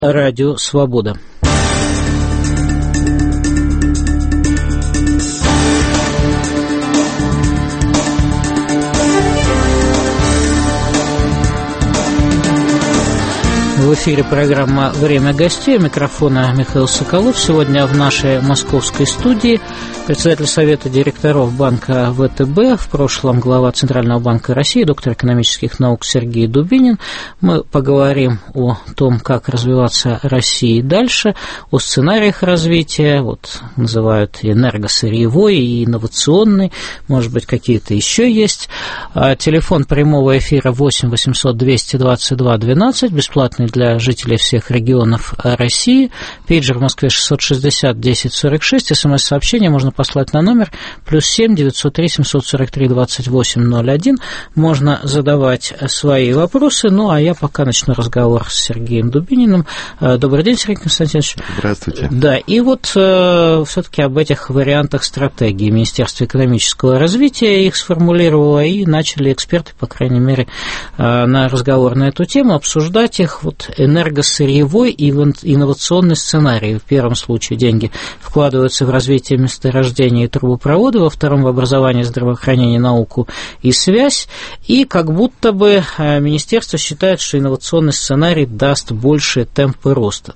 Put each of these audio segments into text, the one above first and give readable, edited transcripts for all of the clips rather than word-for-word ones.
Радио «Свобода». В эфире программа «Время гостей». У микрофона Михаил Соколов. Сегодня в нашей московской студии председатель Совета директоров банка ВТБ, в прошлом глава Центрального банка России, доктор экономических наук Сергей Дубинин. Мы поговорим о том, как развиваться России дальше, о сценариях развития, вот называют энергосырьевой и инновационный, может быть, какие-то еще есть. Телефон прямого эфира 8 800 222 12, бесплатный для жителей всех регионов России. Пейджер в Москве 660 10 46. СМС-сообщение можно послать на номер +7 903 743 28 01. Можно задавать свои вопросы. Ну, а я пока начну разговор с Сергеем Дубининым. Добрый день, Сергей Константинович. Здравствуйте. Да, и вот все-таки об этих вариантах стратегии Министерства экономического развития их сформулировало, и начали эксперты, по крайней мере, на разговор на эту тему обсуждать их. Вот энергосырьевой и инновационный сценарий. В первом случае деньги вкладываются в развитие месторождений и трубопровода, во втором – в образование, здравоохранение, науку и связь. И как будто бы министерство считает, что инновационный сценарий даст большие темпы роста.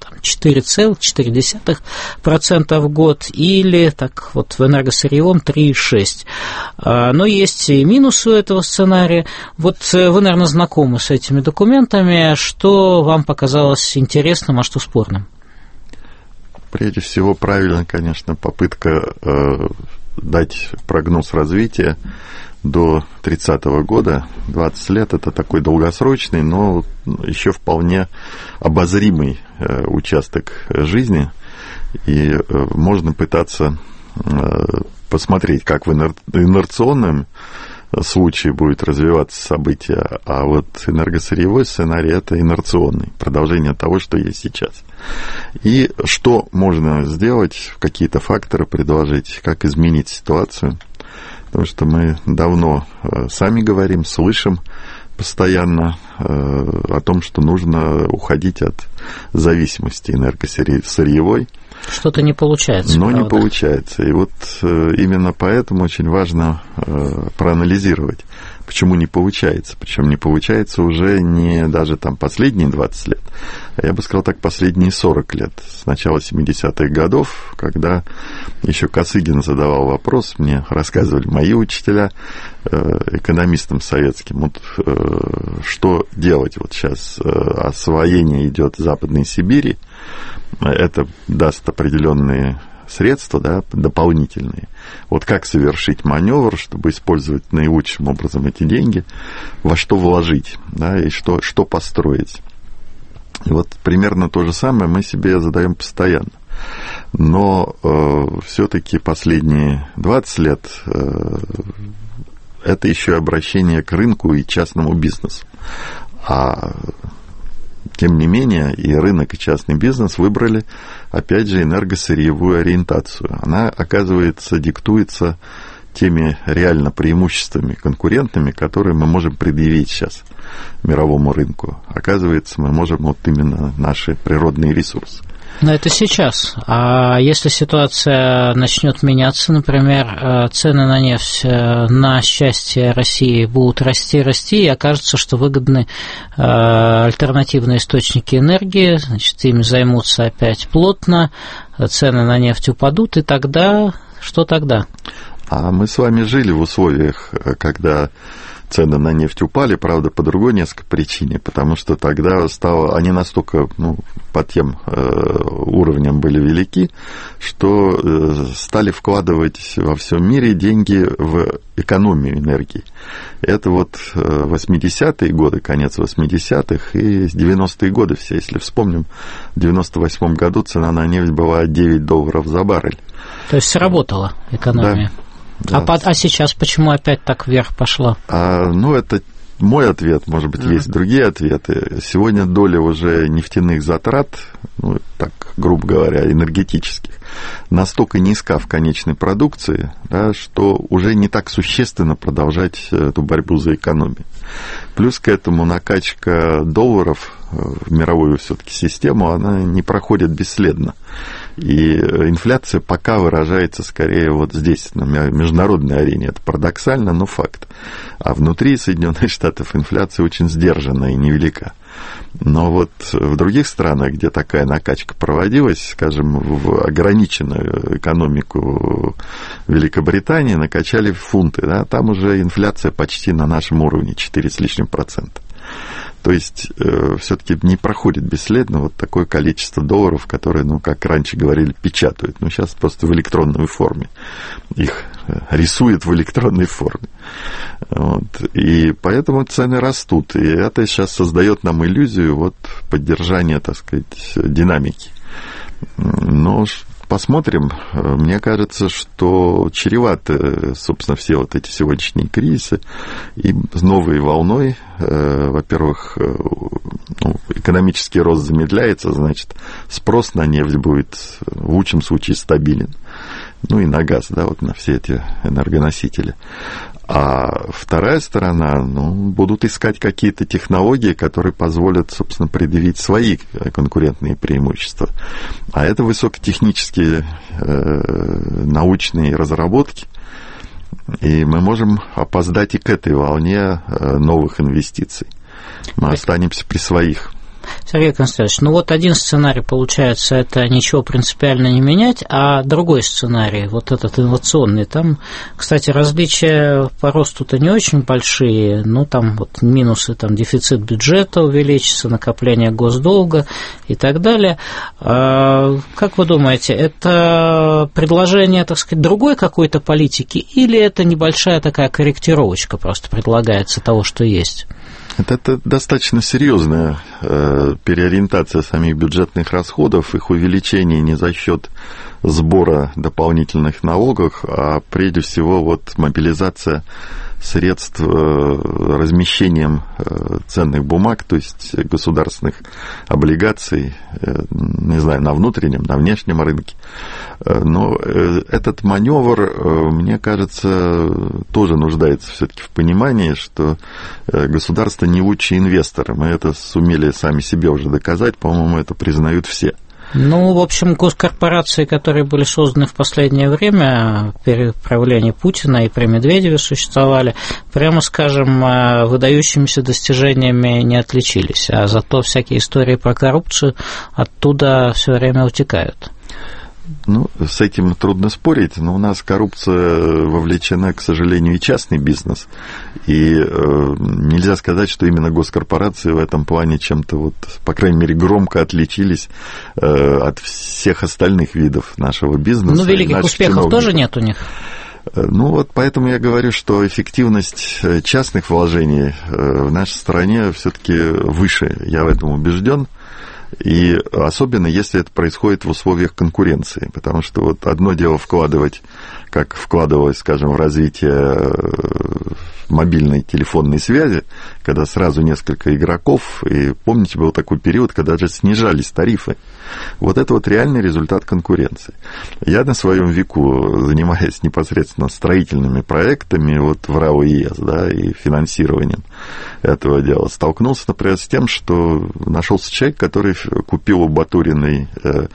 4,4% в год или так вот в энергосырьевом 3,6%. Но есть и минусы у этого сценария. Вот вы, наверное, знакомы с этими документами. Что вам показалось интересным, а что спорным? Прежде всего, правильно, конечно, попытка дать прогноз развития до 30-го года. 20 лет – это такой долгосрочный, но еще вполне обозримый участок жизни. И можно пытаться посмотреть, как в инерционном случае будет развиваться событие, а вот энергосырьевой сценарий – это инерционный, продолжение того, что есть сейчас. И что можно сделать, какие-то факторы предложить, как изменить ситуацию, потому что мы давно сами говорим, слышим постоянно о том, что нужно уходить от зависимости энергосырьевой. Что-то не получается. Но правда? Не получается. И вот именно поэтому очень важно проанализировать, почему не получается. Причем не получается уже не даже там последние 20 лет, а я бы сказал так, последние 40 лет. С начала 70-х годов, когда еще Косыгин задавал вопрос, мне рассказывали мои учителя, экономистам советским, вот, что делать. Вот сейчас освоение идет Западной Сибири, это даст определенные средства, да, дополнительные. Вот как совершить маневр, чтобы использовать наилучшим образом эти деньги, во что вложить, да, и что построить. И вот примерно то же самое мы себе задаем постоянно. Но все-таки последние 20 лет это еще и обращение к рынку и частному бизнесу. А тем не менее, и рынок, и частный бизнес выбрали, опять же, энергосырьевую ориентацию. Она, оказывается, диктуется теми реально преимуществами конкурентными, которые мы можем предъявить сейчас мировому рынку. Оказывается, мы можем вот именно наши природные ресурсы. Но это сейчас. А если ситуация начнет меняться, например, цены на нефть на счастье России будут расти, и окажется, что выгодны альтернативные источники энергии, значит, ими займутся опять плотно, цены на нефть упадут, и тогда что тогда? А мы с вами жили в условиях, когда цены на нефть упали, правда, по другой несколько причине, потому что тогда они настолько по тем уровням были велики, что стали вкладывать во всем мире деньги в экономию энергии. Это вот 80-е годы, конец 80-х и 90-е годы все, если вспомним, в 98-м году цена на нефть была $9 за баррель. То есть сработала экономия. Да. Да. А сейчас почему опять так вверх пошла? Это мой ответ, может быть, есть другие ответы. Сегодня доля уже нефтяных затрат, так, грубо говоря, энергетических, настолько низка в конечной продукции, да, что уже не так существенно продолжать эту борьбу за экономию. Плюс к этому накачка долларов в мировую все-таки систему, она не проходит бесследно. И инфляция пока выражается скорее вот здесь, на международной арене. Это парадоксально, но факт. А внутри Соединенных Штатов инфляция очень сдержанная и невелика. Но вот в других странах, где такая накачка проводилась, скажем, в ограниченную экономику Великобритании накачали фунты, да, там уже инфляция почти на нашем уровне, 4 с лишним %. То есть все-таки не проходит бесследно вот такое количество долларов, которые, ну, как раньше говорили, печатают. Ну, сейчас просто в электронной форме. Их рисуют в электронной форме. Вот. И поэтому цены растут. И это сейчас создает нам иллюзию вот поддержания, так сказать, динамики. Но посмотрим. Мне кажется, что чреваты, собственно, все вот эти сегодняшние кризисы и с новой волной. Во-первых, экономический рост замедляется, значит, спрос на нефть будет в лучшем случае стабилен. Ну и на газ, да, вот на все эти энергоносители. А вторая сторона, ну, будут искать какие-то технологии, которые позволят, собственно, предъявить свои конкурентные преимущества. А это высокотехнические научные разработки, и мы можем опоздать и к этой волне новых инвестиций. Мы останемся при своих. Сергей Константинович, ну вот один сценарий, получается, это ничего принципиально не менять, а другой сценарий, вот этот инновационный, там, кстати, различия по росту-то не очень большие, ну, там вот минусы, там, дефицит бюджета увеличится, накопление госдолга и так далее. Как вы думаете, это предложение, так сказать, другой какой-то политики, или это небольшая такая корректировочка просто предлагается того, что есть? Это достаточно серьезная переориентация самих бюджетных расходов, их увеличение не за счет сбора дополнительных налогов, а прежде всего вот мобилизация средств размещением ценных бумаг, то есть государственных облигаций, не знаю, на внутреннем, на внешнем рынке. Но этот маневр, мне кажется, тоже нуждается все-таки в понимании, что государство не лучший инвестор. Мы это сумели сами себе уже доказать, по-моему, это признают все. Ну, в общем, госкорпорации, которые были созданы в последнее время, при правлении Путина и при Медведеве существовали, прямо скажем, выдающимися достижениями не отличились, а зато всякие истории про коррупцию оттуда все время утекают. Ну, с этим трудно спорить, но у нас коррупция вовлечена, к сожалению, и частный бизнес. И нельзя сказать, что именно госкорпорации в этом плане чем-то, вот, по крайней мере, громко отличились от всех остальных видов нашего бизнеса. Ну, великих успехов тоже нет у них. Ну, вот поэтому я говорю, что эффективность частных вложений в нашей стране все-таки выше, я в этом убежден. И особенно, если это происходит в условиях конкуренции, потому что вот одно дело вкладывать, как вкладывалось, скажем, в развитие мобильной телефонной связи, когда сразу несколько игроков, и помните, был такой период, когда даже снижались тарифы. Вот это вот реальный результат конкуренции. Я на своем веку, занимаясь непосредственно строительными проектами вот в РАО ЕС, да, и финансированием этого дела, столкнулся, например, с тем, что нашелся человек, который купил у Батуриной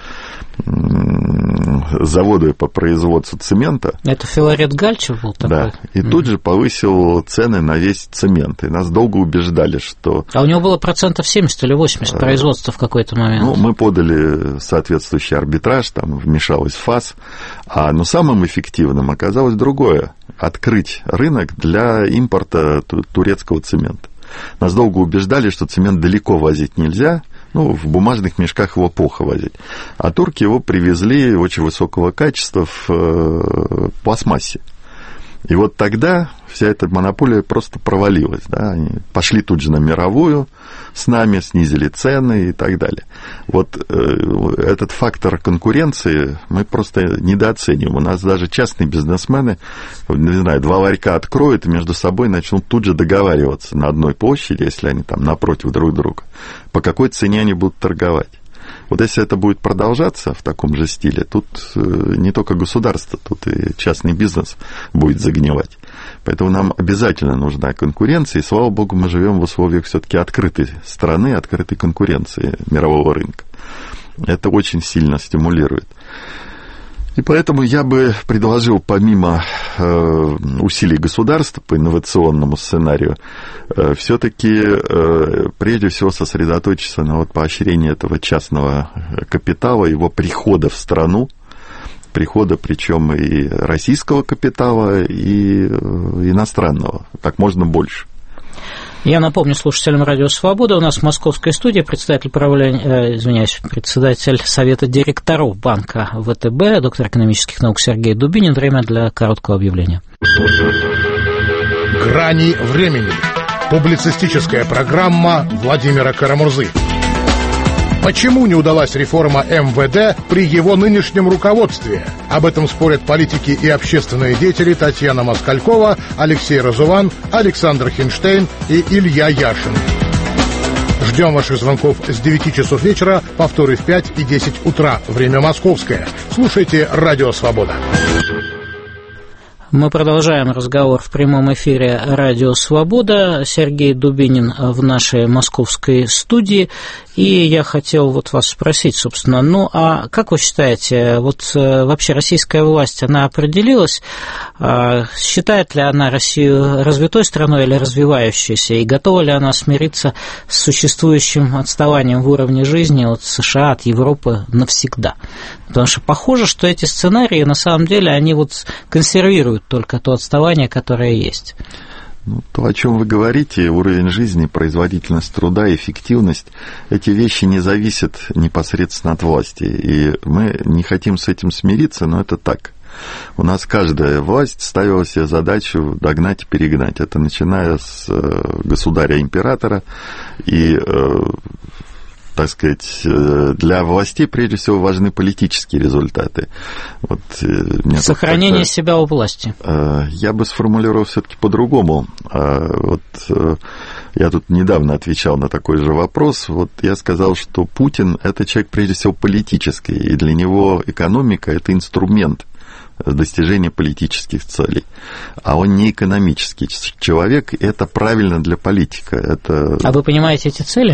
заводы по производству цемента. Это Филарет Гальчев был такой? Да, и тут же повысил цены на весь цемент. И нас долго убеждали, что... А у него было 70% или 80% производства в какой-то момент? Ну, мы подали соответствующий арбитраж, там вмешалась ФАС. Но самым эффективным оказалось другое. Открыть рынок для импорта турецкого цемента. Нас долго убеждали, что цемент далеко возить нельзя, ну, в бумажных мешках его плохо возить. А турки его привезли очень высокого качества в пластмассе. И вот тогда вся эта монополия просто провалилась. Да? Они пошли тут же на мировую с нами, снизили цены и так далее. Вот этот фактор конкуренции мы просто недооцениваем. У нас даже частные бизнесмены, не знаю, два ларька откроют и между собой начнут тут же договариваться на одной площади, если они там напротив друг друга, по какой цене они будут торговать. Вот если это будет продолжаться в таком же стиле, тут не только государство, тут и частный бизнес будет загнивать. Поэтому нам обязательно нужна конкуренция, и, слава богу, мы живем в условиях все-таки открытой страны, открытой конкуренции мирового рынка. Это очень сильно стимулирует. И поэтому я бы предложил, помимо усилий государства по инновационному сценарию, все-таки прежде всего сосредоточиться на поощрении этого частного капитала, его прихода в страну, прихода причем и российского капитала, и иностранного, как можно больше. Я напомню слушателям Радио Свобода, у нас в московской студии председатель Совета директоров банка ВТБ, доктор экономических наук Сергей Дубинин. Время для короткого объявления. «Грани времени». Публицистическая программа Владимира Карамурзы. Почему не удалась реформа МВД при его нынешнем руководстве? Об этом спорят политики и общественные деятели Татьяна Москалькова, Алексей Разуван, Александр Хинштейн и Илья Яшин. Ждем ваших звонков с 9 часов вечера, повторы в 5 и 10 утра. Время московское. Слушайте «Радио Свобода». Мы продолжаем разговор в прямом эфире «Радио Свобода». Сергей Дубинин в нашей московской студии. И я хотел вас спросить, собственно, а как вы считаете, вообще российская власть, она определилась, считает ли она Россию развитой страной или развивающейся, и готова ли она смириться с существующим отставанием в уровне жизни от США, от Европы навсегда? Потому что похоже, что эти сценарии, на самом деле, они консервируют только то отставание, которое есть. То, о чем вы говорите, уровень жизни, производительность труда, эффективность, эти вещи не зависят непосредственно от власти. И мы не хотим с этим смириться, но это так. У нас каждая власть ставила себе задачу догнать и перегнать. Это начиная с государя-императора и... так сказать, для властей прежде всего важны политические результаты. Сохранение себя у власти. Я бы сформулировал все-таки по-другому. Я тут недавно отвечал на такой же вопрос. Я сказал, что Путин – это человек прежде всего политический, и для него экономика – это инструмент достижения политических целей. А он не экономический человек, и это правильно для политика. А вы понимаете эти цели?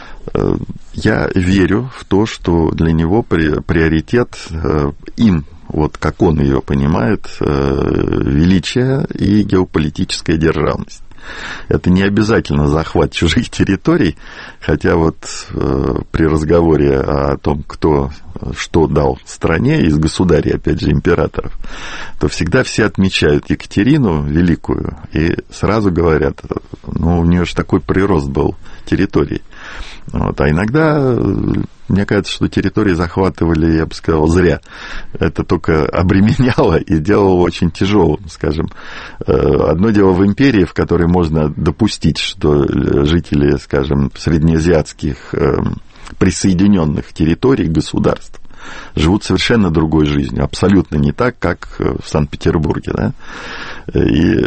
Я верю в то, что для него приоритет им, как он ее понимает, величие и геополитическая державность. Это не обязательно захват чужих территорий, хотя при разговоре о том, кто что дал стране из государей, опять же, императоров, то всегда все отмечают Екатерину Великую и сразу говорят, у нее же такой прирост был территорий. А иногда, мне кажется, что территории захватывали, я бы сказал, зря. Это только обременяло и делало очень тяжелым, скажем. Одно дело в империи, в которой можно допустить, что жители, скажем, среднеазиатских присоединенных территорий, государств, живут совершенно другой жизнью, абсолютно не так, как в Санкт-Петербурге, да? И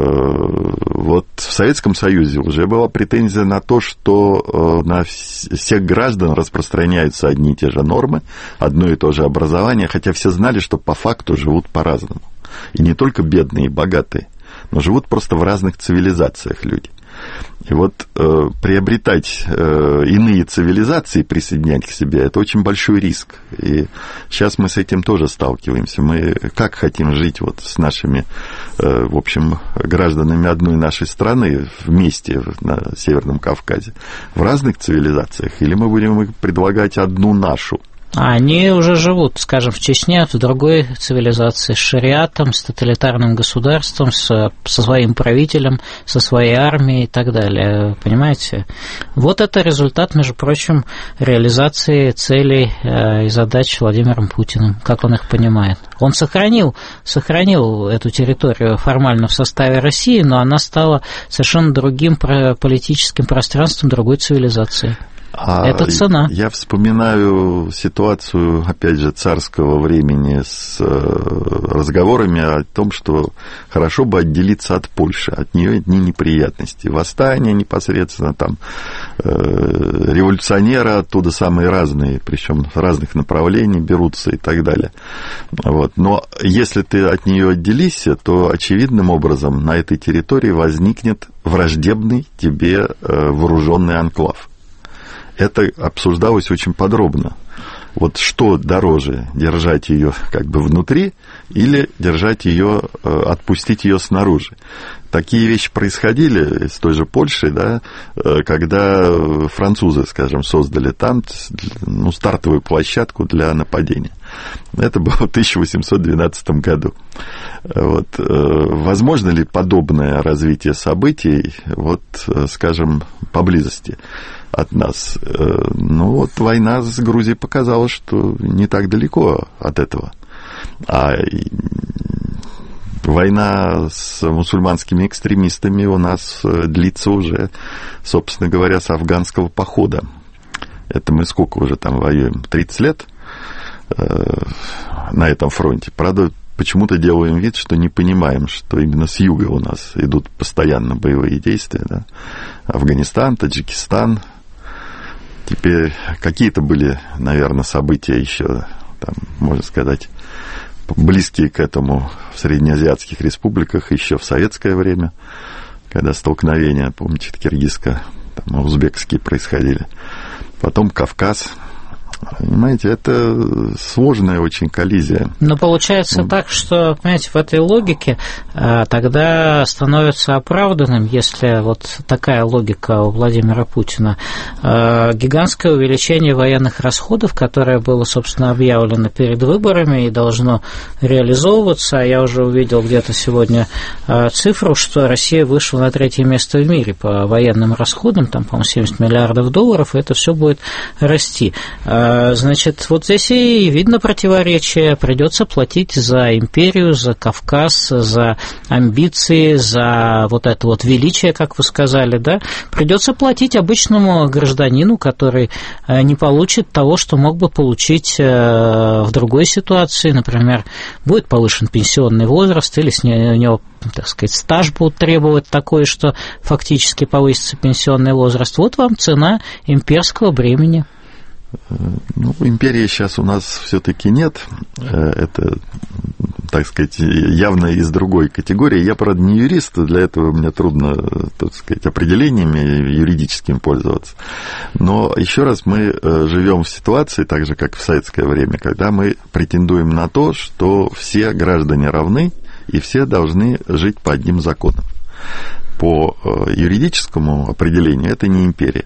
в Советском Союзе уже была претензия на то, что на всех граждан распространяются одни и те же нормы, одно и то же образование, хотя все знали, что по факту живут по-разному. И не только бедные и богатые, но живут просто в разных цивилизациях люди. И приобретать иные цивилизации, присоединять к себе, это очень большой риск. И сейчас мы с этим тоже сталкиваемся. Мы как хотим жить с нашими, в общем, гражданами одной нашей страны вместе на Северном Кавказе, в разных цивилизациях, или мы будем предлагать одну нашу? Они уже живут, скажем, в Чечне, в другой цивилизации, с шариатом, с тоталитарным государством, со своим правителем, со своей армией и так далее. Понимаете? Это результат, между прочим, реализации целей и задач Владимиром Путиным, как он их понимает. Он сохранил эту территорию формально в составе России, но она стала совершенно другим политическим пространством другой цивилизации. Это цена. Я вспоминаю ситуацию, опять же, царского времени с разговорами о том, что хорошо бы отделиться от Польши, от нее одни неприятности. Восстания непосредственно, там, революционеры оттуда самые разные, причем с разных направлений берутся и так далее. Вот. Но если ты от нее отделишься, то очевидным образом на этой территории возникнет враждебный тебе вооруженный анклав. Это обсуждалось очень подробно. Вот что дороже, держать ее как бы внутри или держать ее, отпустить ее снаружи. Такие вещи происходили с той же Польшей, да, когда французы, скажем, создали там стартовую площадку для нападения. Это было в 1812 году. Вот. Возможно ли подобное развитие событий, вот, скажем, поблизости от нас? Ну, вот война с Грузией показала, что не так далеко от этого. А война с мусульманскими экстремистами у нас длится уже, собственно говоря, с афганского похода. Это мы сколько уже там воюем? 30 лет на этом фронте. Правда, почему-то делаем вид, что не понимаем, что именно с юга у нас идут постоянно боевые действия. Да? Афганистан, Таджикистан. Теперь какие-то были, наверное, события еще, там, можно сказать, близкие к этому в среднеазиатских республиках еще в советское время, когда столкновения, помните, киргизско-узбекские происходили. Потом Кавказ. Понимаете, это сложная очень коллизия. Но получается так, что, понимаете, в этой логике тогда становится оправданным, если вот такая логика у Владимира Путина, гигантское увеличение военных расходов, которое было, собственно, объявлено перед выборами и должно реализовываться. Я уже увидел где-то сегодня цифру, что Россия вышла на 3-е место в мире по военным расходам, там, по-моему, $70 миллиардов, и это все будет расти. Значит, вот здесь и видно противоречие. Придется платить за империю, за Кавказ, за амбиции, за вот это вот величие, как вы сказали, да? Придется платить обычному гражданину, который не получит того, что мог бы получить в другой ситуации. Например, будет повышен пенсионный возраст, или у него, так сказать, стаж будут требовать такой, что фактически повысится пенсионный возраст. Вот вам цена имперского бремени. Ну, империи сейчас у нас все-таки нет. Это, так сказать, явно из другой категории. Я, правда, не юрист, для этого мне трудно, так сказать, определениями юридическими пользоваться. Но еще раз, мы живем в ситуации, так же, как в советское время, когда мы претендуем на то, что все граждане равны и все должны жить по одним законам. По юридическому определению это не империя.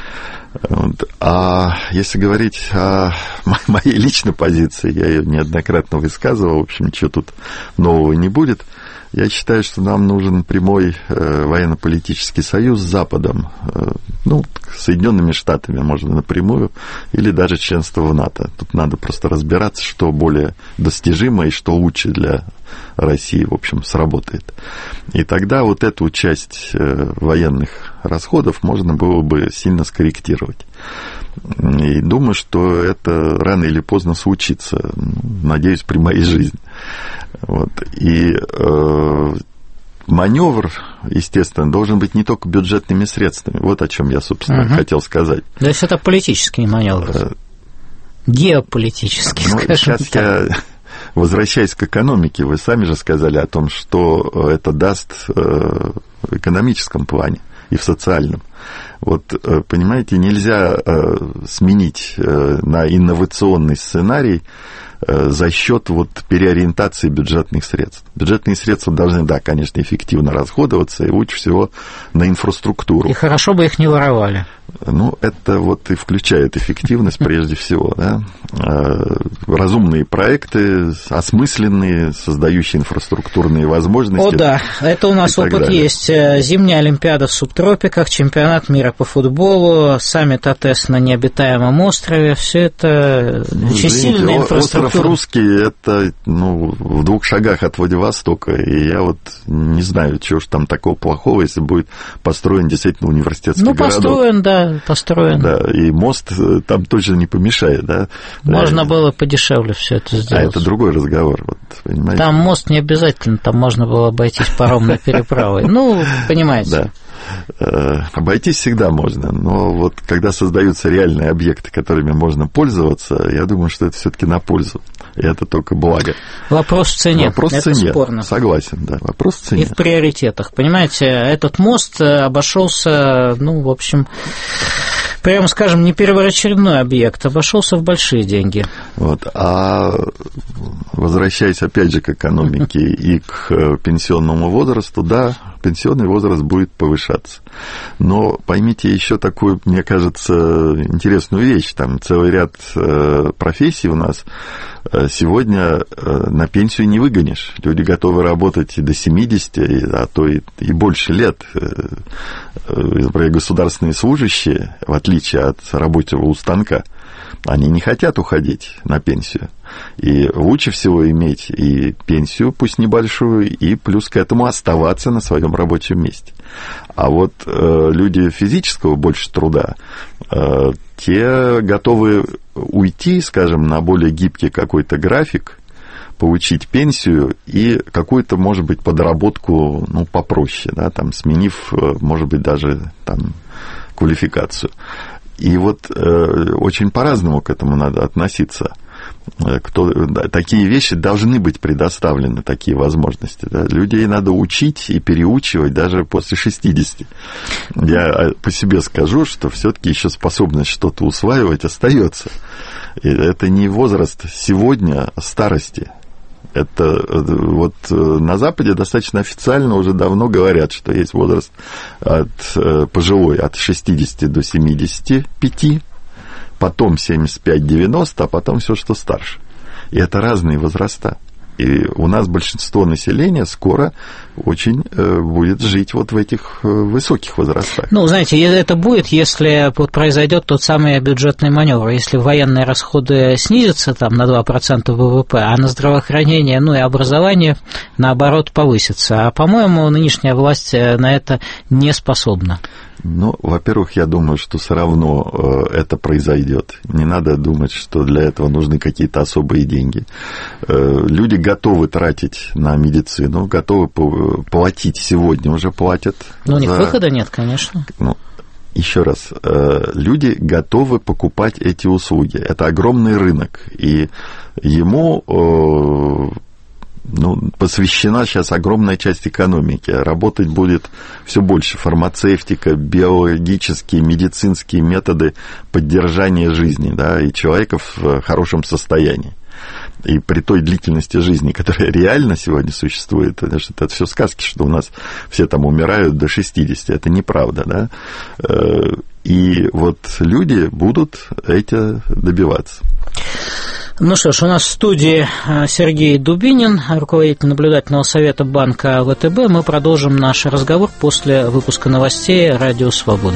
А если говорить о моей личной позиции, я ее неоднократно высказывал, в общем, ничего тут нового не будет. Я считаю, что нам нужен прямой военно-политический союз с Западом, ну, с Соединенными Штатами можно напрямую, или даже членство в НАТО. Тут надо просто разбираться, что более достижимо и что лучше для России, в общем, сработает. И тогда вот эту часть военных расходов можно было бы сильно скорректировать. И думаю, что это рано или поздно случится, надеюсь, при моей жизни. Вот. И маневр, естественно, должен быть не только бюджетными средствами. Вот о чем я, собственно, хотел сказать. То есть это политический маневр. Геополитический, скажем сейчас так. Я, возвращаясь к экономике, вы сами же сказали о том, что это даст в экономическом плане и в социальном. Вот, понимаете, нельзя сменить на инновационный сценарий за счет вот переориентации бюджетных средств. Бюджетные средства должны, да, конечно, эффективно расходоваться, и лучше всего на инфраструктуру. И хорошо бы их не воровали. Ну, это вот и включает эффективность прежде всего, да. Разумные проекты, осмысленные, создающие инфраструктурные возможности. О, да, это у нас опыт есть. Зимняя Олимпиада в субтропиках, чемпионат чемпионат мира по футболу, саммит АТЭС на необитаемом острове, все это очень сильная инфраструктура. Остров Русский, это в 2 шагах от Владивостока, и я вот не знаю, чего ж там такого плохого, если будет построен действительно университетский городок. Построен. Да, и мост там точно не помешает, да. Можно было подешевле все это сделать. А это другой разговор, вот, понимаете. Там мост не обязательно, там можно было обойтись паромной переправой. Понимаете. Да. Обойтись всегда можно, но вот когда создаются реальные объекты, которыми можно пользоваться, я думаю, что это все-таки на пользу, и это только благо. Вопрос в цене. Вопрос в цене. Спорно. Согласен, да. Вопрос в цене. И в приоритетах. Понимаете, этот мост обошелся, в общем, прямо скажем, не первоочередной объект, обошелся в большие деньги. Вот. А возвращаясь опять же к экономике и к пенсионному возрасту, да, пенсионный возраст будет повышаться. Но поймите еще такую, мне кажется, интересную вещь. Там целый ряд профессий у нас сегодня на пенсию не выгонишь. Люди готовы работать и до 70, а то и больше лет. Например, государственные служащие, в отличие от рабочего у станка, они не хотят уходить на пенсию. И лучше всего иметь и пенсию, пусть небольшую, и плюс к этому оставаться на своем рабочем месте. А вот люди физического больше труда, те готовы уйти, скажем, на более гибкий какой-то график, получить пенсию и какую-то, может быть, подработку, попроще, да, там, сменив, может быть, даже там квалификацию. И вот очень по-разному к этому надо относиться. Такие вещи должны быть предоставлены, такие возможности. Да? Людей надо учить и переучивать даже после 60. Я по себе скажу, что все-таки еще способность что-то усваивать остается. И это не возраст сегодня, а старости. Это вот на Западе достаточно официально уже давно говорят, что есть возраст пожилой от 60 до 75, потом 75-90, а потом все, что старше. И это разные возраста. И у нас большинство населения скоро очень будет жить вот в этих высоких возрастах. Знаете, это будет, если произойдет тот самый бюджетный маневр. Если военные расходы снизятся там, на 2% ВВП, а на здравоохранение, и образование, наоборот, повысится. А, по-моему, нынешняя власть на это не способна. Во-первых, я думаю, что все равно это произойдет. Не надо думать, что для этого нужны какие-то особые деньги. Люди готовы тратить на медицину, готовы платить, сегодня уже платят. Но у них выхода нет, конечно. Еще раз, люди готовы покупать эти услуги. Это огромный рынок, и ему посвящена сейчас огромная часть экономики. Работать будет все больше фармацевтика, биологические, медицинские методы поддержания жизни, да, и человека в хорошем состоянии. И при той длительности жизни, которая реально сегодня существует, это все сказки, что у нас все там умирают до 60. Это неправда, да. И вот люди будут это добиваться. Что ж, у нас в студии Сергей Дубинин, руководитель наблюдательного совета банка ВТБ. Мы продолжим наш разговор после выпуска новостей «Радио Свобода».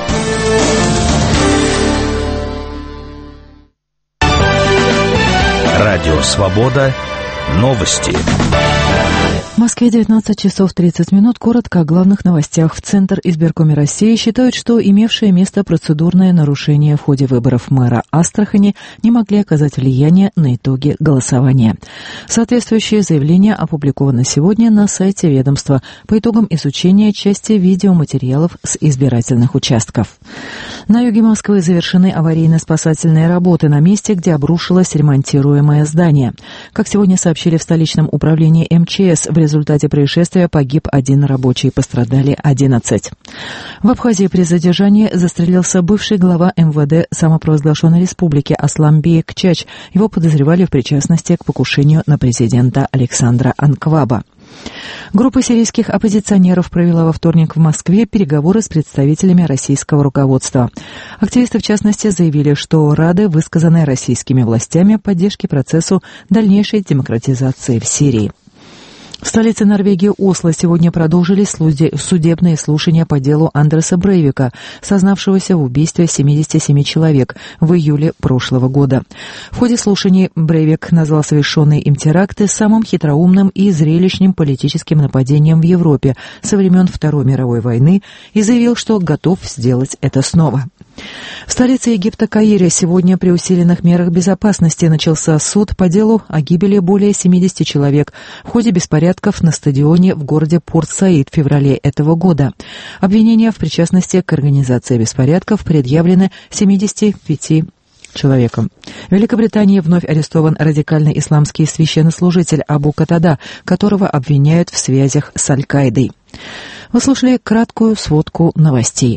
Радио Свобода. Новости. В Москве 19 часов 30 минут. Коротко о главных новостях. В Центр избиркоме России считают, что имевшие место процедурные нарушения в ходе выборов мэра Астрахани не могли оказать влияние на итоги голосования. Соответствующее заявление опубликовано сегодня на сайте ведомства по итогам изучения части видеоматериалов с избирательных участков. На юге Москвы завершены аварийно-спасательные работы на месте, где обрушилось ремонтируемое здание. Как сегодня сообщили в столичном управлении МЧС, в результате происшествия погиб 1 рабочий, пострадали 11. В Абхазии при задержании застрелился бывший глава МВД самопровозглашенной республики Асламбек Чач. Его подозревали в причастности к покушению на президента Александра Анкваба. Группа сирийских оппозиционеров провела во вторник в Москве переговоры с представителями российского руководства. Активисты, в частности, заявили, что рады высказанной российскими властями поддержке процессу дальнейшей демократизации в Сирии. В столице Норвегии Осло сегодня продолжились судебные слушания по делу Андреса Брейвика, сознавшегося в убийстве 77 человек в июле прошлого года. В ходе слушаний Брейвик назвал совершенные им теракты самым хитроумным и зрелищным политическим нападением в Европе со времен Второй мировой войны и заявил, что готов сделать это снова. В столице Египта Каире сегодня при усиленных мерах безопасности начался суд по делу о гибели более 70 человек в ходе беспорядков на стадионе в городе Порт-Саид в феврале этого года. Обвинения в причастности к организации беспорядков предъявлены 75 человеком. В Великобритании вновь арестован радикальный исламский священнослужитель Абу Катада, которого обвиняют в связях с Аль-Каидой. Вы слушали краткую сводку новостей.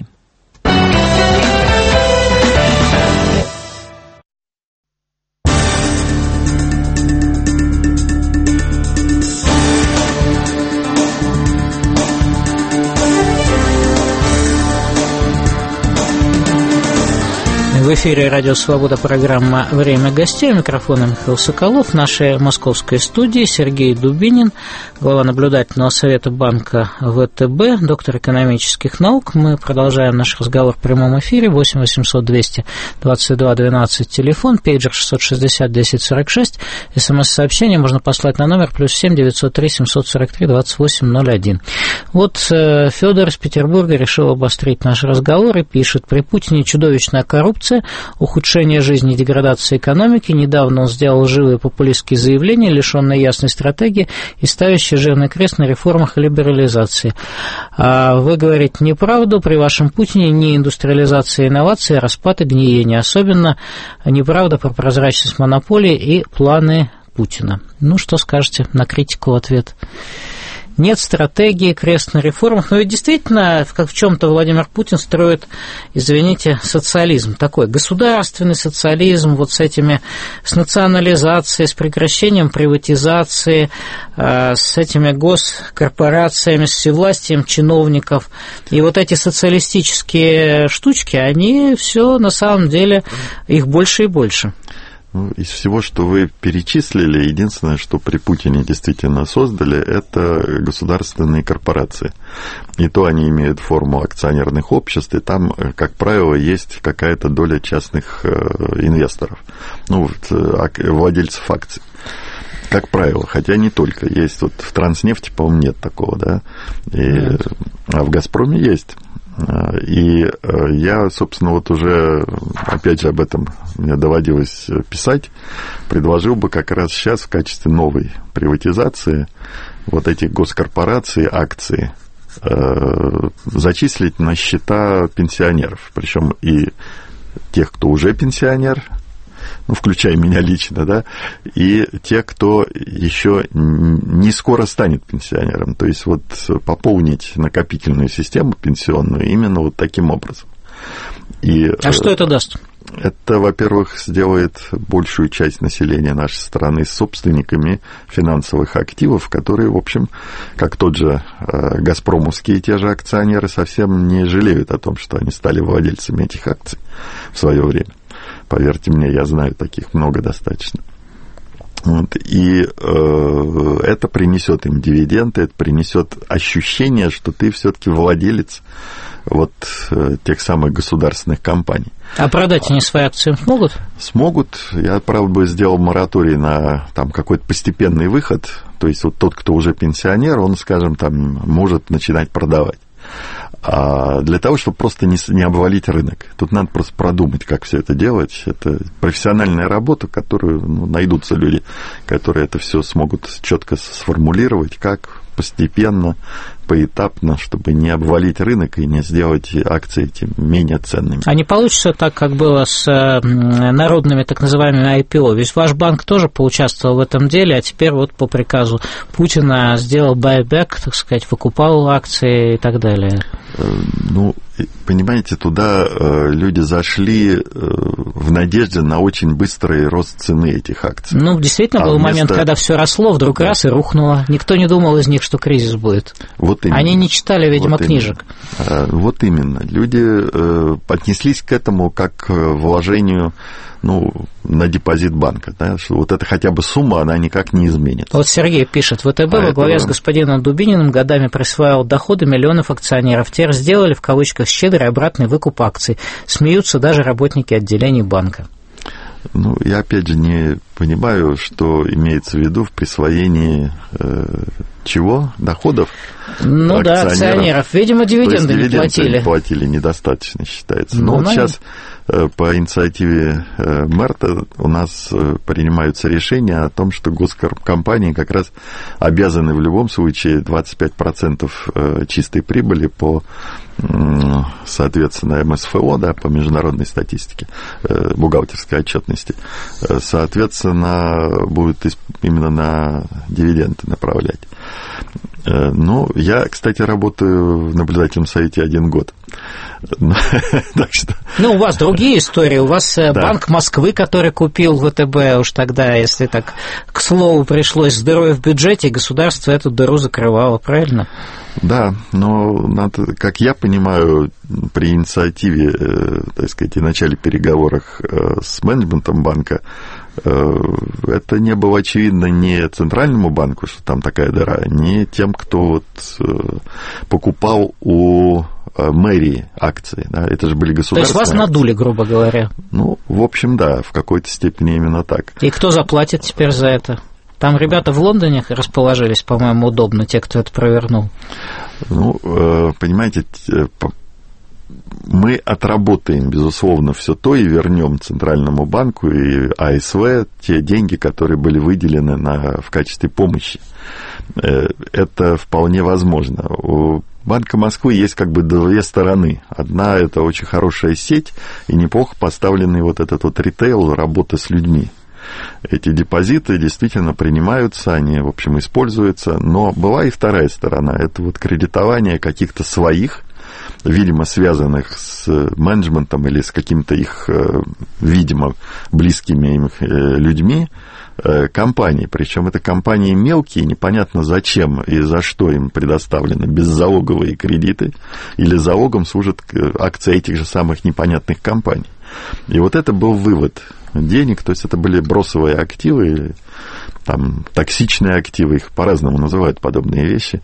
В эфире «Радио Свобода», программа «Время гостей». У микрофона Михаил Соколов. В нашей московской студии Сергей Дубинин, глава наблюдательного совета банка ВТБ, доктор экономических наук. Мы продолжаем наш разговор в прямом эфире. 8 800 222 12, телефон, пейджер 660 1046. СМС-сообщение можно послать на номер +7 903 743 2801. Вот Федор из Петербурга решил обострить наш разговор и пишет: при Путине чудовищная коррупция, ухудшение жизни и деградация экономики. Недавно он сделал лживые популистские заявления, лишенные ясной стратегии и ставящие жирный крест на реформах и либерализации. Вы говорите неправду. При вашем Путине не индустриализация и инновации, а распад и гниение. Особенно неправда про прозрачность монополии и планы Путина. Ну, что скажете на критику в ответ? Нет стратегии, крест на реформах. Но ведь действительно, в чем-то Владимир Путин строит, извините, социализм. Такой государственный социализм, вот с национализацией, с прекращением приватизации, с этими госкорпорациями, с всевластием чиновников. И вот эти социалистические штучки, они все на самом деле, их больше и больше. Из всего, что вы перечислили, единственное, что при Путине действительно создали, это государственные корпорации. И то они имеют форму акционерных обществ, и там, как правило, есть какая-то доля частных инвесторов, владельцев акций. Как правило, хотя не только. Есть вот в Транснефти, по-моему, нет такого, да? А в Газпроме есть. И я, собственно, вот уже, опять же, об этом мне доводилось писать, предложил бы как раз сейчас в качестве новой приватизации вот этих госкорпораций, акции, зачислить на счета пенсионеров, причем и тех, кто уже пенсионер, включая меня лично, да, и те, кто еще не скоро станет пенсионером. То есть вот пополнить накопительную систему пенсионную именно вот таким образом. А что это даст? Это, во-первых, сделает большую часть населения нашей страны собственниками финансовых активов, которые, в общем, как тот же газпромовские те же акционеры, совсем не жалеют о том, что они стали владельцами этих акций в свое время. Поверьте мне, я знаю таких много достаточно. И это принесет им дивиденды, это принесет ощущение, что ты все-таки владелец вот тех самых государственных компаний. А продать они свои акции смогут? Смогут. Я, правда, бы сделал мораторий на там какой-то постепенный выход. То есть вот тот, кто уже пенсионер, он, скажем, там может начинать продавать. А для того, чтобы просто не обвалить рынок. Тут надо просто продумать, как все это делать. Это профессиональная работа, которую найдутся люди, которые это все смогут четко сформулировать, как постепенно, поэтапно, чтобы не обвалить рынок и не сделать акции эти менее ценными. А не получится так, как было с народными так называемыми IPO? Ведь ваш банк тоже поучаствовал в этом деле, а теперь вот по приказу Путина сделал байбек, так сказать, выкупал акции и так далее. Понимаете, туда люди зашли в надежде на очень быстрый рост цены этих акций. Действительно, был момент, когда все росло, вдруг раз и рухнуло. Никто не думал из них, что кризис будет. Вот именно. Они не читали, видимо, книжек. Вот именно. Люди отнеслись к этому как к вложению, на депозит банка, да, что вот это хотя бы сумма, она никак не изменится. Вот Сергей пишет, ВТБ во главе с господином Дубининым годами присваивал доходы миллионов акционеров. Те сделали, в кавычках, щедрый обратный выкуп акций. Смеются даже работники отделений банка. Я опять же не понимаю, что имеется в виду в присвоении чего? Доходов? Акционеров. Видимо, дивиденды не платили. Платили недостаточно, считается. Но сейчас по инициативе Мерта у нас принимаются решения о том, что госкомпании как раз обязаны в любом случае 25% чистой прибыли по, соответственно, МСФО, да, по международной статистике, бухгалтерской отчетности, соответственно, будет именно на дивиденды направлять. Я, кстати, работаю в наблюдательном совете 1 год. Так что... у вас другие истории. У вас Банк Москвы, который купил ВТБ уж тогда, если так к слову пришлось, с дырой в бюджете, государство эту дыру закрывало, правильно? Да, но надо, как я понимаю, при инициативе, так сказать, и начале переговоров с менеджментом банка, это не было очевидно ни Центральному банку, что там такая дыра, ни тем, кто покупал у мэрии акции. Да, это же были государственные. То есть вас надули, грубо говоря? В общем, да, в какой-то степени именно так. И кто заплатит теперь за это? Там ребята в Лондоне расположились, по-моему, удобно, те, кто это провернул. Понимаете, мы отработаем, безусловно, все то и вернем Центральному банку и АСВ те деньги, которые были выделены в качестве помощи. Это вполне возможно. У Банка Москвы есть как бы 2 стороны. Одна – это очень хорошая сеть и неплохо поставленный вот этот ритейл, работа с людьми. Эти депозиты действительно принимаются, они, в общем, используются, но была и вторая сторона. Это кредитование каких-то своих, видимо, связанных с менеджментом или с какими-то их, видимо, близкими им людьми, компаний. Причем это компании мелкие, непонятно зачем и за что им предоставлены беззалоговые кредиты, или залогом служат акции этих же самых непонятных компаний. И вот это был вывод денег, то есть это были бросовые активы, там, токсичные активы, их по-разному называют подобные вещи.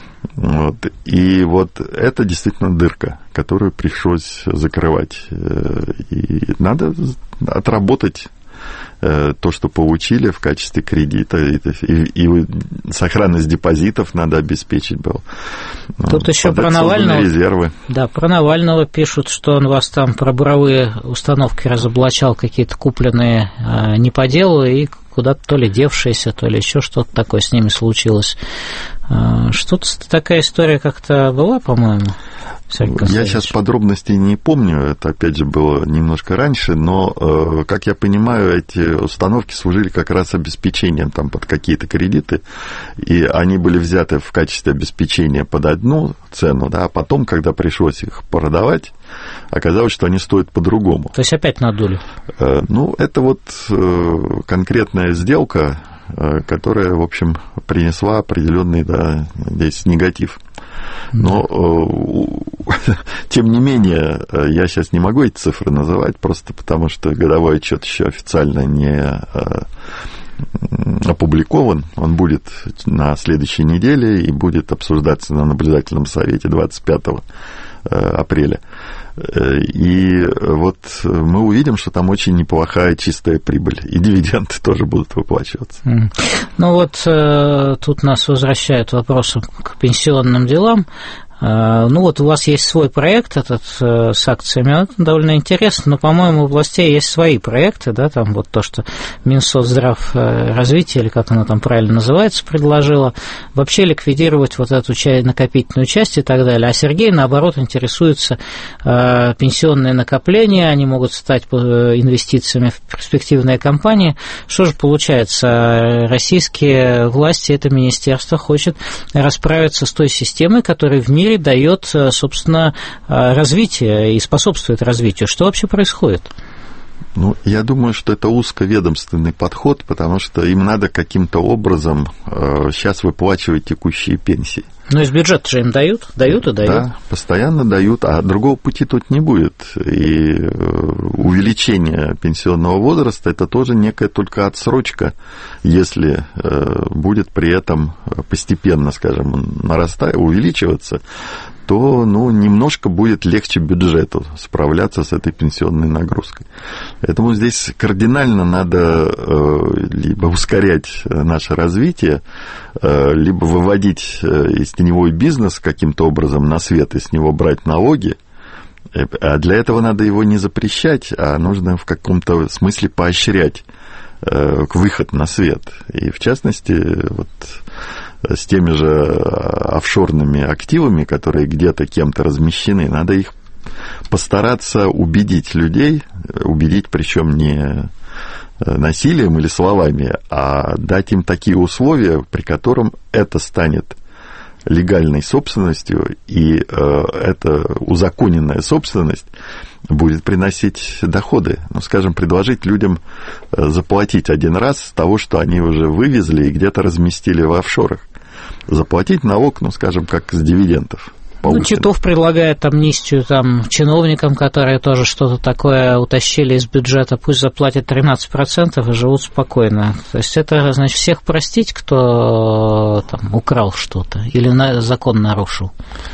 И это действительно дырка, которую пришлось закрывать. И надо отработать то, что получили в качестве кредита, и сохранность депозитов надо обеспечить было. Тут еще про Навального. Резервы. Да, про Навального пишут, что он вас там про буровые установки разоблачал, какие-то купленные не по делу, и куда-то то ли девшиеся, то ли еще что-то такое с ними случилось. Что-то такая история как-то была, по-моему? Я сейчас подробностей не помню, это, опять же, было немножко раньше, но, как я понимаю, эти установки служили как раз обеспечением там, под какие-то кредиты, и они были взяты в качестве обеспечения под одну цену, да, а потом, когда пришлось их продавать, оказалось, что они стоят по-другому. То есть опять надули? Это конкретная сделка, которая, в общем, принесла определенный, да, здесь негатив. Но, тем не менее, я сейчас не могу эти цифры называть, просто потому что годовой отчет еще официально не опубликован. Он будет на следующей неделе и будет обсуждаться на наблюдательном совете 25 апреля. И мы увидим, что там очень неплохая чистая прибыль, и дивиденды тоже будут выплачиваться. Тут нас возвращают вопросом к пенсионным делам. У вас есть свой проект этот с акциями, это довольно интересно, но, по-моему, у властей есть свои проекты, да, там то, что Минсоцздравразвитие, или как оно там правильно называется, предложило, вообще ликвидировать эту накопительную часть и так далее. А Сергей, наоборот, интересуется пенсионные накопления, они могут стать инвестициями в перспективные компании. Что же получается? Российские власти, это министерство, хочет расправиться с той системой, которая в мире дает, собственно, развитие и способствует развитию. Что вообще происходит? Ну, я думаю, что это узковедомственный подход, потому что им надо каким-то образом сейчас выплачивать текущие пенсии. Но из бюджета же им дают? Дают и дают. Да, постоянно дают, а другого пути тут не будет. И увеличение пенсионного возраста – это тоже некая только отсрочка, если будет при этом постепенно, скажем, нарастая, увеличиваться, то, ну, немножко будет легче бюджету справляться с этой пенсионной нагрузкой. Поэтому здесь кардинально надо либо ускорять наше развитие, либо выводить из теневой бизнес каким-то образом на свет и с него брать налоги. А для этого надо его не запрещать, а нужно в каком-то смысле поощрять выход на свет. И в частности, вот с теми же офшорными активами, которые где-то кем-то размещены, надо их постараться убедить людей, убедить причем не насилием или словами, а дать им такие условия, при котором это станет легальной собственностью, и эта узаконенная собственность будет приносить доходы. Ну, скажем, предложить людям заплатить один раз с того, что они уже вывезли и где-то разместили в офшорах. Заплатить налог, ну, скажем, как с дивидендов. Ну, Титов предлагает амнистию там чиновникам, которые тоже что-то такое утащили из бюджета, пусть заплатят 13% и живут спокойно. То есть это, значит, всех простить, кто там украл что-то или закон нарушил?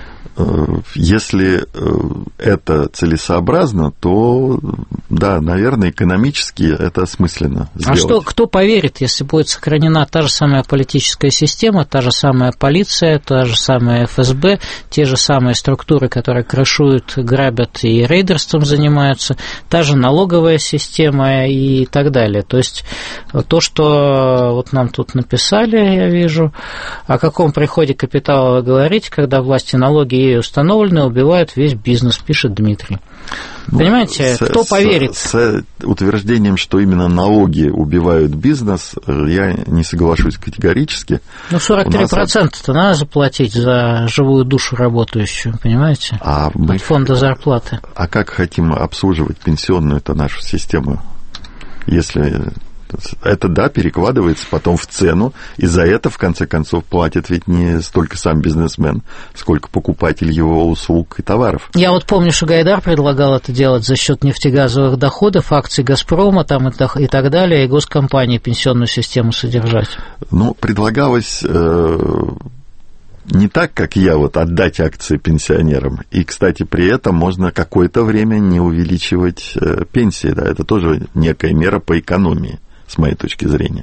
Если это целесообразно, то, да, наверное, экономически это осмысленно сделать. А что, кто поверит, если будет сохранена та же самая политическая система, та же самая полиция, та же самая ФСБ, те же самые структуры, которые крышуют, грабят и рейдерством занимаются, та же налоговая система и так далее. То есть то, что вот нам тут написали, я вижу, о каком приходе капитала вы говорите, когда власти налоги установлены, убивают весь бизнес, пишет Дмитрий. Понимаете, кто поверит? С утверждением, что именно налоги убивают бизнес, я не соглашусь категорически. Ну, 43%-то надо заплатить за живую душу работающую, понимаете? От фонда зарплаты. А как хотим обслуживать пенсионную-то нашу систему, если... Это, да, перекладывается потом в цену, и за это, в конце концов, платит ведь не столько сам бизнесмен, сколько покупатель его услуг и товаров. Я вот помню, что Гайдар предлагал это делать за счет нефтегазовых доходов, акций «Газпрома» там и так далее, и госкомпании пенсионную систему содержать. Ну, предлагалось... Не так, как я, вот отдать акции пенсионерам. И, кстати, при этом можно какое-то время не увеличивать пенсии. Да, это тоже некая мера по экономии, с моей точки зрения.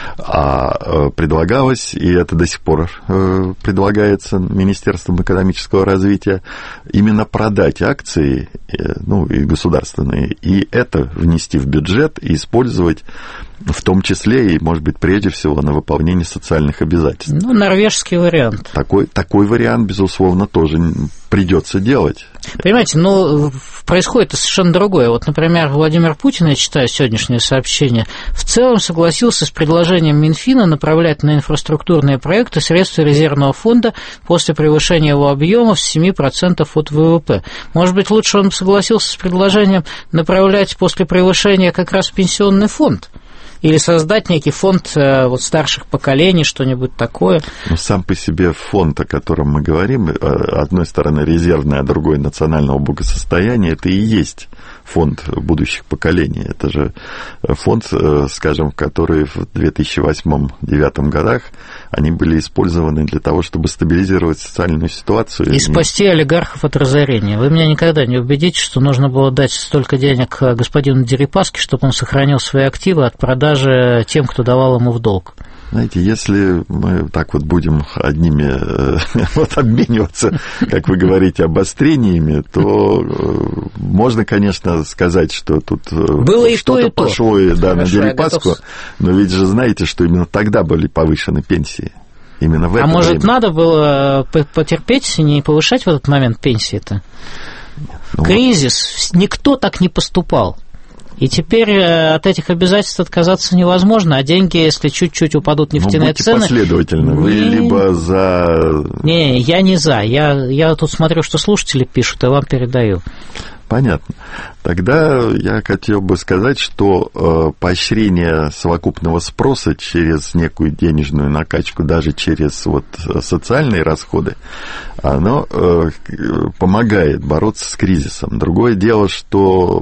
А предлагалось, и это до сих пор предлагается Министерством экономического развития, именно продать акции, ну, и государственные, и это внести в бюджет и использовать в том числе и, может быть, прежде всего на выполнение социальных обязательств. Ну, норвежский вариант. Такой вариант, безусловно, тоже придется делать. Понимаете, но происходит совершенно другое. Вот, например, Владимир Путин, я читаю сегодняшнее сообщение, в целом согласился с предложением Минфина направлять на инфраструктурные проекты средства резервного фонда после превышения его объемов с 7% от ВВП. Может быть, лучше он согласился с предложением направлять после превышения как раз в пенсионный фонд? Или создать некий фонд вот, старших поколений, что-нибудь такое. Ну, сам по себе фонд, о котором мы говорим, одной стороны резервный, а другой национального благосостояния, это и есть фонд будущих поколений. Это же фонд, скажем, который в 2008-2009 годах, они были использованы для того, чтобы стабилизировать социальную ситуацию. И спасти олигархов от разорения. Вы меня никогда не убедите, что нужно было дать столько денег господину Дерипаске, чтобы он сохранил свои активы от продажи тем, кто давал ему в долг. Знаете, если мы так вот будем одними вот обмениваться, как вы говорите, обострениями, то можно, конечно, сказать, что тут было что-то пошло на Дерипаску, но ведь же знаете, что именно тогда были повышены пенсии. Именно в это может, время. Надо было потерпеть и не повышать в этот момент пенсии-то? Кризис, никто так не поступал. И теперь от этих обязательств отказаться невозможно, а деньги, если чуть-чуть упадут нефтяные цены... Будьте последовательны, вы либо за... Не, я не за, я тут смотрю, что слушатели пишут, и вам передаю. Понятно. Тогда я хотел бы сказать, что поощрение совокупного спроса через некую денежную накачку, даже через вот социальные расходы, оно помогает бороться с кризисом. Другое дело, что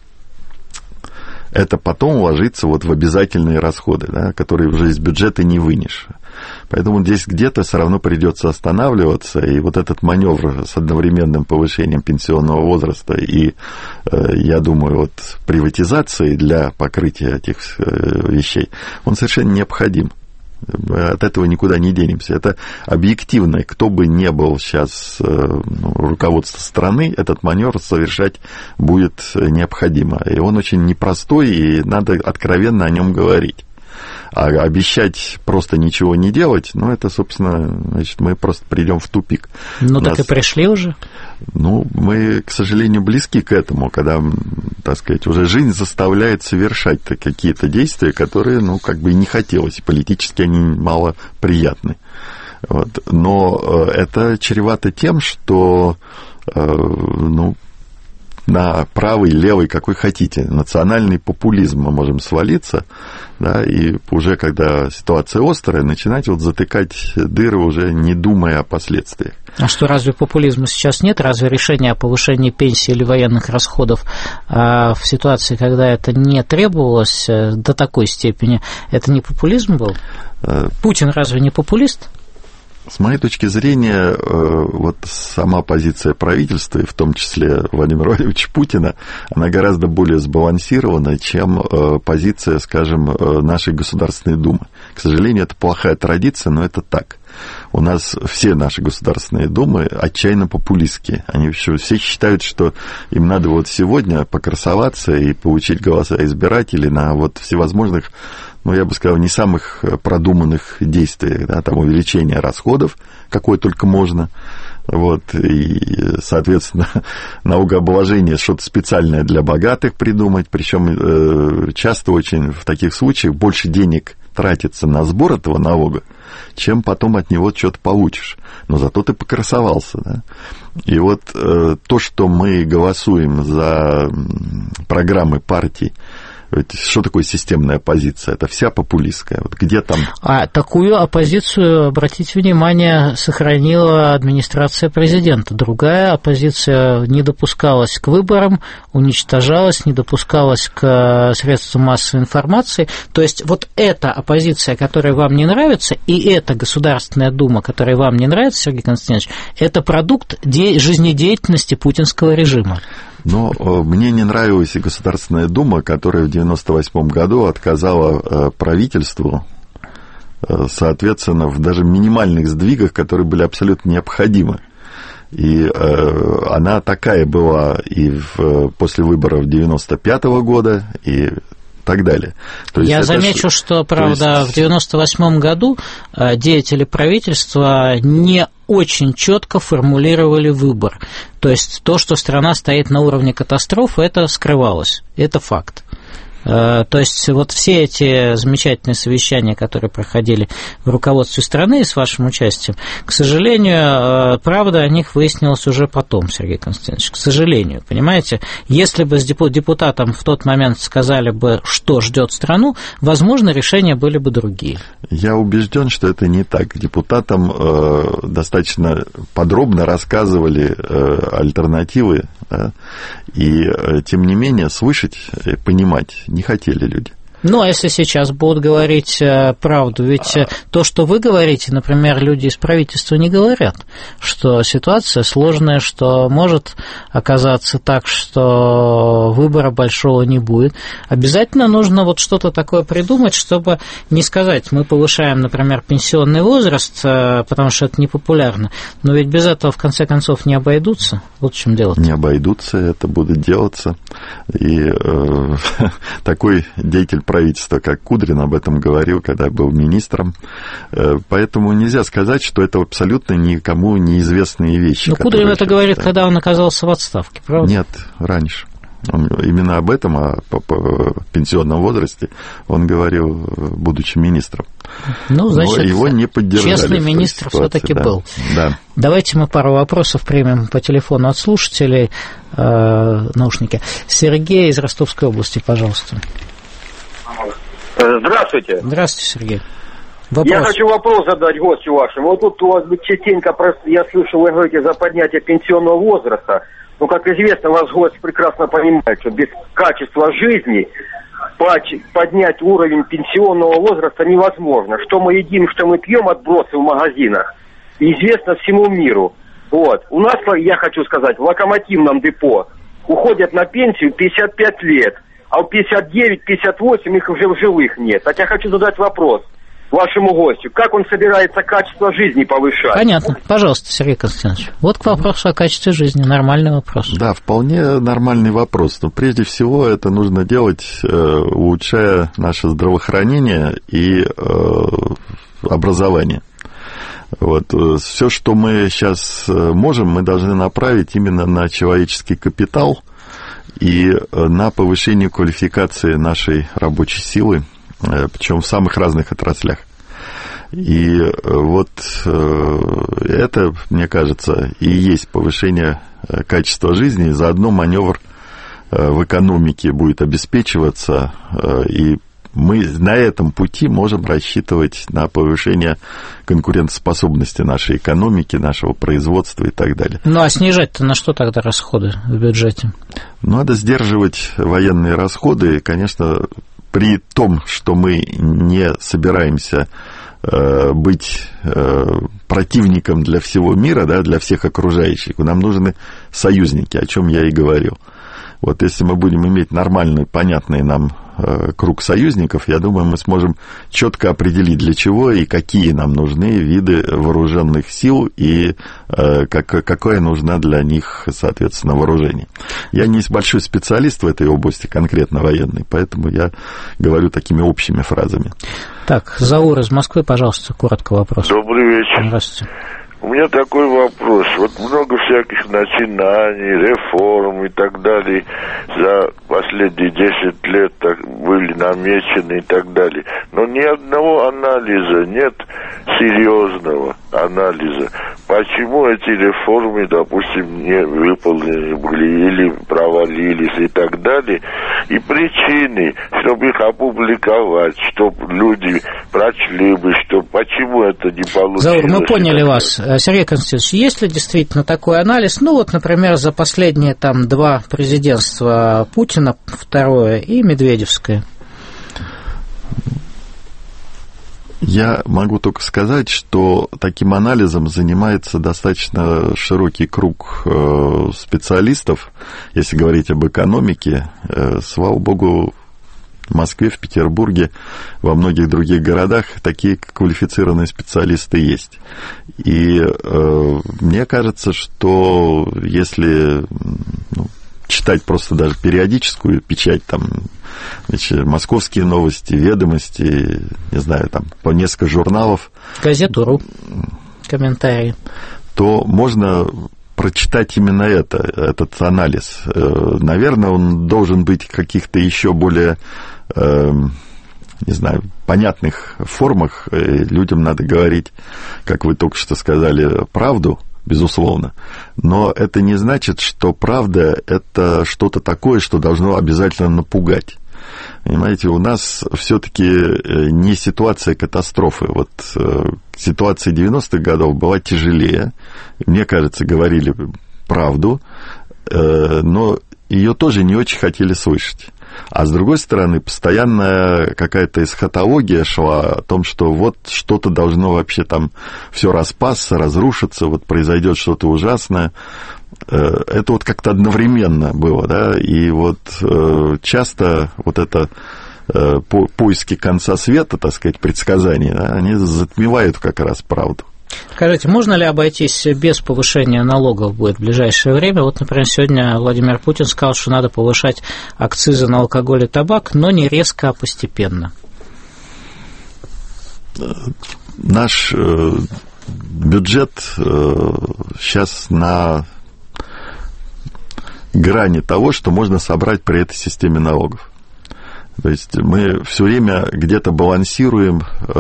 это потом ложится вот в обязательные расходы, да, которые уже из бюджета не вынешь. Поэтому здесь где-то все равно придется останавливаться, и вот этот маневр с одновременным повышением пенсионного возраста и, я думаю, вот приватизацией для покрытия этих вещей, он совершенно необходим. От этого никуда не денемся. Это объективно. Кто бы ни был сейчас руководство страны, этот маневр совершать будет необходимо. И он очень непростой, и надо откровенно о нем говорить. А обещать просто ничего не делать, ну, это, собственно, значит, мы просто придем в тупик. Ну, так и пришли уже? Ну, мы, к сожалению, близки к этому, когда, так сказать, уже жизнь заставляет совершать какие-то действия, которые, ну, как бы и не хотелось, и политически они мало приятны. Вот. Но это чревато тем, что, ну, на правый, левый, какой хотите, национальный популизм мы можем свалиться, да, и уже когда ситуация острая, начинать вот затыкать дыры, уже не думая о последствиях. А что, разве популизма сейчас нет? Разве решение о повышении пенсии или военных расходов в ситуации, когда это не требовалось до такой степени, это не популизм был? Путин разве не популист? С моей точки зрения, вот сама позиция правительства, и в том числе Владимира Владимировича Путина, она гораздо более сбалансирована, чем позиция, скажем, нашей Государственной Думы. К сожалению, это плохая традиция, но это так. У нас все наши государственные думы отчаянно популистские. Они все считают, что им надо вот сегодня покрасоваться и получить голоса избирателей на вот всевозможных, ну, я бы сказал, не самых продуманных действиях, да, там увеличение расходов, какое только можно, вот, и, соответственно, налогообложение, что-то специальное для богатых придумать, причем часто очень в таких случаях больше денег тратится на сбор этого налога, чем потом от него что-то получишь. Но зато ты покрасовался, да. И вот то, что мы голосуем за программы партий, что такое системная оппозиция? Это вся популистская. Вот где там... А такую оппозицию, обратите внимание, сохранила администрация президента. Другая оппозиция не допускалась к выборам, уничтожалась, не допускалась к средствам массовой информации. То есть вот эта оппозиция, которая вам не нравится, и эта Государственная Дума, которая вам не нравится, Сергей Константинович, это продукт жизнедеятельности путинского режима. Но мне не нравилась и Государственная Дума, которая в 1998 году отказала правительству, соответственно, в даже минимальных сдвигах, которые были абсолютно необходимы. И она такая была и после выборов 1995 года, и так далее. То есть я замечу, что, правда, в 1998 году деятели правительства не очень четко формулировали выбор. То есть то, что страна стоит на уровне катастрофы, это скрывалось. Это факт. То есть вот все эти замечательные совещания, которые проходили в руководстве страны с вашим участием, к сожалению, правда о них выяснилась уже потом, Сергей Константинович, к сожалению, понимаете? Если бы с депутатам в тот момент сказали бы, что ждет страну, возможно, решения были бы другие. Я убежден, что это не так. Депутатам достаточно подробно рассказывали альтернативы, да? И тем не менее слышать, понимать не хотели люди. Ну, а если сейчас будут говорить правду? Ведь то, что вы говорите, например, люди из правительства не говорят, что ситуация сложная, что может оказаться так, что выбора большого не будет. Обязательно нужно вот что-то такое придумать, чтобы не сказать, мы повышаем, например, пенсионный возраст, потому что это непопулярно, но ведь без этого, в конце концов, не обойдутся. Вот в чем дело. Не обойдутся, это будет делаться. И такой деятель правительства, как Кудрин, об этом говорил, когда был министром. Поэтому нельзя сказать, что это абсолютно никому неизвестные вещи. Но Кудрин это говорит, когда он оказался в отставке, правда? Нет, раньше. Именно об этом, о пенсионном возрасте, он говорил, будучи министром. Ну, значит, но его не поддержали. Честный министр все-таки был. Да. Давайте мы пару вопросов примем по телефону от слушателей. Наушники. Сергей из Ростовской области, пожалуйста. Здравствуйте. Здравствуйте, Сергей. Вопрос. Я хочу вопрос задать гостю вашему. Вот тут у вас частенько, я слышу, вы говорите за поднятие пенсионного возраста. Но, как известно, ваш гость прекрасно понимает, что без качества жизни поднять уровень пенсионного возраста невозможно. Что мы едим, что мы пьем, отбросы в магазинах, известно всему миру. Вот. У нас, я хочу сказать, в локомотивном депо уходят на пенсию 55 лет, а у 59-58 их уже в живых нет. Так я хочу задать вопрос вашему гостю. Как он собирается качество жизни повышать? Понятно. Пожалуйста, Сергей Константинович. Вот к вопросу о качестве жизни. Нормальный вопрос. Да, вполне нормальный вопрос. Но прежде всего это нужно делать, улучшая наше здравоохранение и образование. Вот. Все, что мы сейчас можем, мы должны направить именно на человеческий капитал и на повышение квалификации нашей рабочей силы, причем в самых разных отраслях. И вот это, мне кажется, и есть повышение качества жизни, и заодно маневр в экономике будет обеспечиваться, и мы на этом пути можем рассчитывать на повышение конкурентоспособности нашей экономики, нашего производства и так далее. Ну, а снижать-то на что тогда расходы в бюджете? Надо сдерживать военные расходы, конечно, при том, что мы не собираемся быть противником для всего мира, да, для всех окружающих, нам нужны союзники, о чем я и говорил. Вот если мы будем иметь нормальный, понятный нам круг союзников, я думаю, мы сможем четко определить, для чего и какие нам нужны виды вооруженных сил и какое нужно для них, соответственно, вооружение. Я не большой специалист в этой области, конкретно военной, поэтому я говорю такими общими фразами. Так, Заур из Москвы, пожалуйста, коротко вопрос. Добрый вечер. Здравствуйте. У меня такой вопрос. Вот много всяких начинаний, реформ и так далее за последние 10 лет были намечены и так далее. Но ни одного анализа нет, серьезного анализа. Почему эти реформы, допустим, не выполнены были или провалились и так далее. И причины, чтобы их опубликовать, чтобы люди прочли бы, что почему это не получилось. Заур, мы поняли вас. Сергей Константинович, есть ли действительно такой анализ? Ну вот, например, за последние там 2 президентства Путина, второе, и Медведевское. Я могу только сказать, что таким анализом занимается достаточно широкий круг специалистов, если говорить об экономике. Слава богу, в Москве, в Петербурге, во многих других городах такие квалифицированные специалисты есть. И мне кажется, что если читать просто даже периодическую печать, там, значит, «Московские новости», «Ведомости», не знаю, там, по несколько журналов. «Газету.ру», комментарии. То можно прочитать именно этот анализ. Наверное, он должен быть в каких-то еще более, не знаю, понятных формах. Людям надо говорить, как вы только что сказали, правду, безусловно. Но это не значит, что правда – это что-то такое, что должно обязательно напугать. Понимаете, у нас все-таки не ситуация катастрофы. Вот ситуация 90-х годов была тяжелее. Мне кажется, говорили правду, но ее тоже не очень хотели слышать. А с другой стороны, постоянная какая-то эсхатология шла о том, что вот что-то должно вообще там все распасться, разрушиться, вот произойдет что-то ужасное. Это вот как-то одновременно было, да, и вот часто вот это поиски конца света, так сказать, предсказания, да, они затмевают как раз правду. Скажите, можно ли обойтись без повышения налогов будет в ближайшее время? Вот, например, сегодня Владимир Путин сказал, что надо повышать акцизы на алкоголь и табак, но не резко, а постепенно. Наш бюджет сейчас на грани того, что можно собрать при этой системе налогов. То есть мы все время где-то балансируем,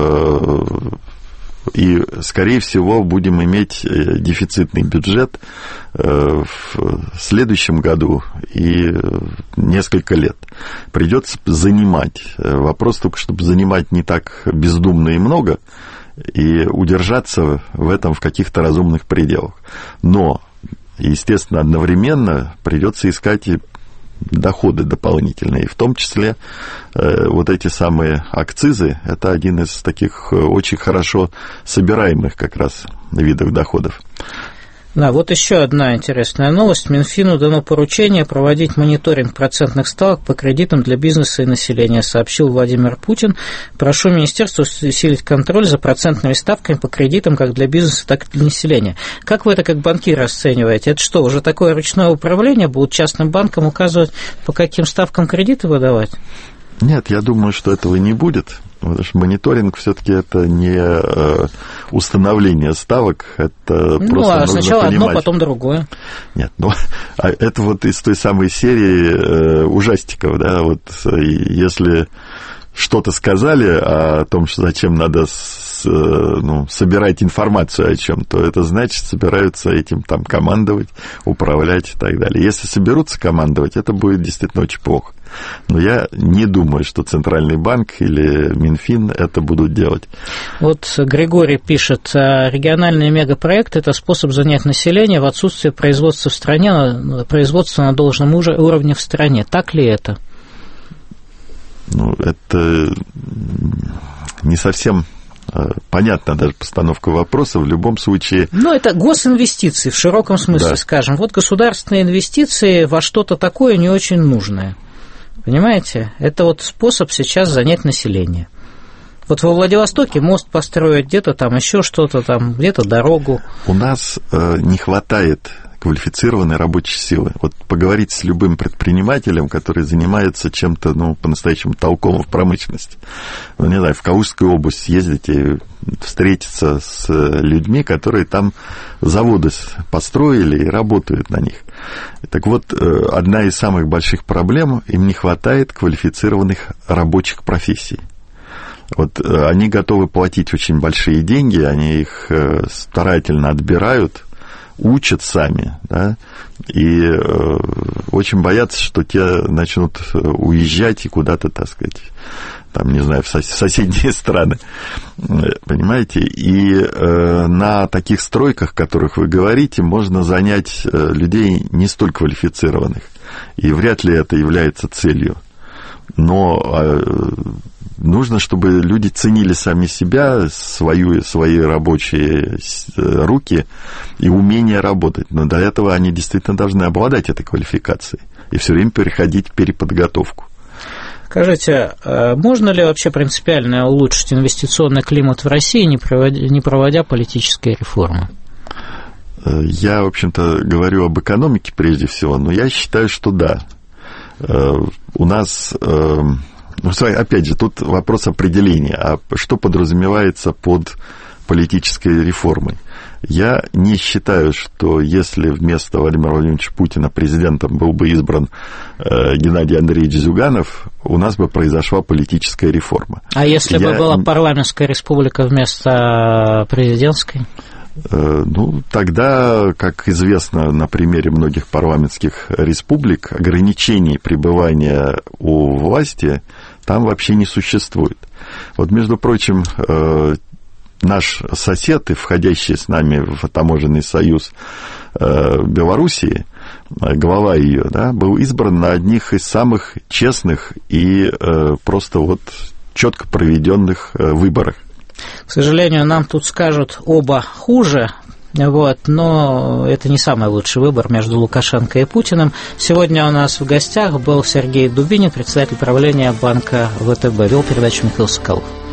и, скорее всего, будем иметь дефицитный бюджет в следующем году и несколько лет. Придется занимать. Вопрос только, чтобы занимать не так бездумно и много, и удержаться в этом в каких-то разумных пределах. Но, естественно, одновременно придется искать и доходы дополнительные, и в том числе вот эти самые акцизы, это один из таких очень хорошо собираемых как раз видов доходов. Да, вот еще одна интересная новость. Минфину дано поручение проводить мониторинг процентных ставок по кредитам для бизнеса и населения, сообщил Владимир Путин. Прошу министерство усилить контроль за процентными ставками по кредитам как для бизнеса, так и для населения. Как вы это как банкир расцениваете? Это что, уже такое ручное управление? Будут частным банкам указывать, по каким ставкам кредиты выдавать? Нет, я думаю, что этого не будет. Потому что мониторинг все-таки это не установление ставок, это просто нужно сначала понимать. Одно, потом другое. Нет, это вот из той самой серии ужастиков, да, вот если что-то сказали о том, что зачем надо собирать информацию о чем-то, это значит, собираются этим там командовать, управлять и так далее. Если соберутся командовать, это будет действительно очень плохо. Но я не думаю, что Центральный банк или Минфин это будут делать. Вот Григорий пишет, региональные мегапроекты – это способ занять население в отсутствие производства в стране, производства на должном уровне в стране. Так ли это? Это не совсем понятна даже постановка вопроса. В любом случае... это госинвестиции в широком смысле, да. Скажем. Вот государственные инвестиции во что-то такое не очень нужное. Понимаете? Это вот способ сейчас занять население. Вот во Владивостоке мост построить, где-то там еще что-то, там где-то дорогу. У нас не хватает квалифицированной рабочей силы. Вот поговорить с любым предпринимателем, который занимается чем-то, по-настоящему толковым в промышленности. Не знаю, в Калужскую область съездите, встретиться с людьми, которые там заводы построили и работают на них. Так вот, одна из самых больших проблем, им не хватает квалифицированных рабочих профессий. Вот они готовы платить очень большие деньги, они их старательно отбирают, учат сами, да, и очень боятся, что те начнут уезжать и куда-то, так сказать, там, не знаю, в соседние страны, понимаете, и на таких стройках, о которых вы говорите, можно занять людей не столь квалифицированных, и вряд ли это является целью, но нужно, чтобы люди ценили сами себя, свои рабочие руки и умение работать. Но до этого они действительно должны обладать этой квалификацией и все время переходить переподготовку. Скажите, можно ли вообще принципиально улучшить инвестиционный климат в России, не проводя политические реформы? Я, в общем-то, говорю об экономике прежде всего, но я считаю, что да. У нас... опять же, тут вопрос определения. А что подразумевается под политической реформой? Я не считаю, что если вместо Владимира Владимировича Путина президентом был бы избран Геннадий Андреевич Зюганов, у нас бы произошла политическая реформа. А если бы была парламентская республика вместо президентской? Тогда, как известно на примере многих парламентских республик, ограничений пребывания у власти там вообще не существует. Вот, между прочим, наш сосед и входящий с нами в таможенный союз Белоруссии, глава ее, да, был избран на одних из самых честных и просто четко проведенных выборах. К сожалению, нам тут скажут оба хуже, но это не самый лучший выбор между Лукашенко и Путиным. Сегодня у нас в гостях был Сергей Дубинин, председатель правления банка ВТБ. Вел передачу Михаил Соколов.